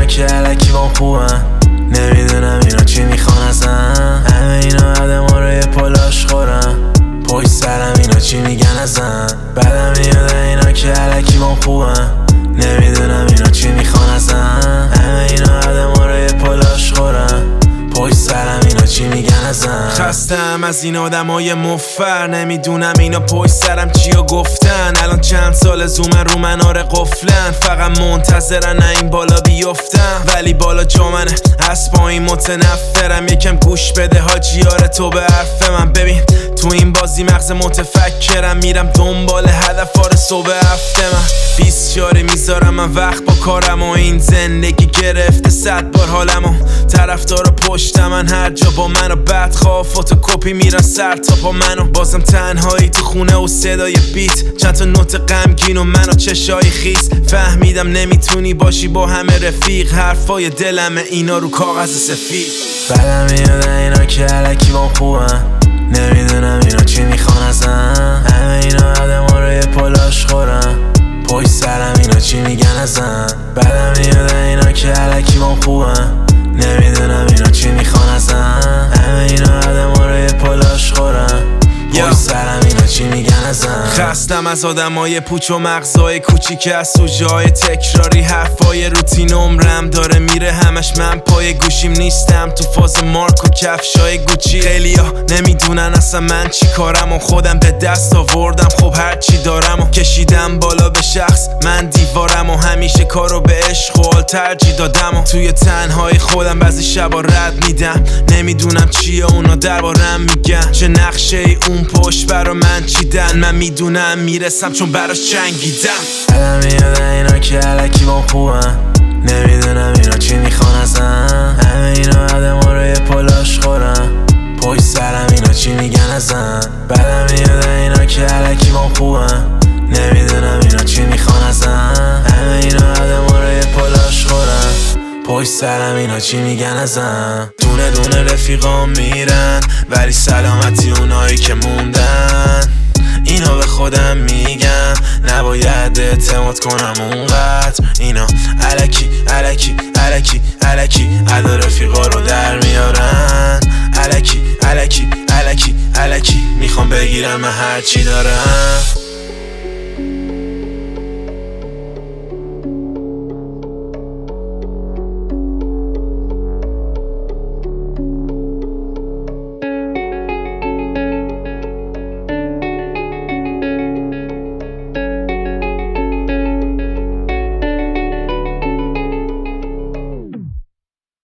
که علکی بام خوبن، نمیدونم اینا چی میخوان ازن. همه اینا عدم رو یه پلاش خورن، پشت سرم اینا چی میگن ازن. بعدم میاد اینا که علکی بام خوبن، نمیدونم اینا چی میخوان ازن. همه اینا عدم رو یه پلاش خورن، پشت سرم اینا چی میگن ازن. خستم از این آدمای مفر، نمیدونم اینا پشت سرم چیا گفتن. الان چند سال زومن رو مناره قفلن، فقط منتظرن نه این بالا بیفتم. ولی بالا جا منه از پایین متنفرم. یکم گوش بده حاجیاره تو به حرف من. ببین تو این بازی مغز متفکرم، میرم دنبال هدف صبح هفته. من 20 جاری میذارم من وقت با کارم، و این زندگی گرفته 100 بار حالمو. طرفدارا پشت من هر جا با منو بدخواه فتوکپی میرن سر تا پا منو. بازم تنهایی تو خونه و صدای بیت، چند تا نوت غمگین و منو چشای خیس. فهمیدم نمیتونی باشی با همه رفیق، حرفای دلمه اینا رو کاغذ سفید. بعدم میاد اینا که علکی بام خوبن، نمیدونم اینا چی میخوان ازن. همه اینا عدم رو یه پلاش خورن، پشت سرم اینا چی میگن ازن. بعدم میاد اینا که علکی بام خوبن، نمیدونم اینا چی میخوان ازن. همه اینا عدم رو یه پلاش خورن، پشت سرم اینا چی میگن ازن. خستم از آدمای پوچ و مغزای کوچیک، از سوژه‌های تکراری، حرفای روتین. عمرم داره میره همش من پای گوشیم نیستم، تو فاز مارک و کفشای گوچی. خیلیا نمیدونن اصلا من چی کارم، و خودم به دست آوردم خب هر چی دارم و کشیدم بالا به شخص. من دیوارم و همیشه کارو به عشق و حال ترجیح دادم، و توی تنهای خودم بعضی شبا رد میدم. نمیدونم چیه اونا دربارم میگن، چه نقشه ای اون پشت برا من چیدن. من میدونم میرسم چون براش جنگیدم. بعدم میاد اینا که علکی بام خوبن، نمیدونم اینا چی میخوان ازن. همه اینا عدم رو یه پلاش خورن، پشت سرم اینا چی میگن ازن. بعدم میاد اینا که علکی بام خوبن، نمیدونم اینا چی میخوان ازن. همه اینا عدم رو یه پلاش خورن، پشت سرم اینا چی میگن ازن. دونه دونه رفیقام میرن، ولی سلامتی اونایی که موندن. اینا به خودم میگم نباید اعتماد کنم اونقدر. اینا علکی علکی علکی علکی عدا رفیقا رو در میارن. علکی علکی علکی علکی میخوام بگیرم من هرچی دارم.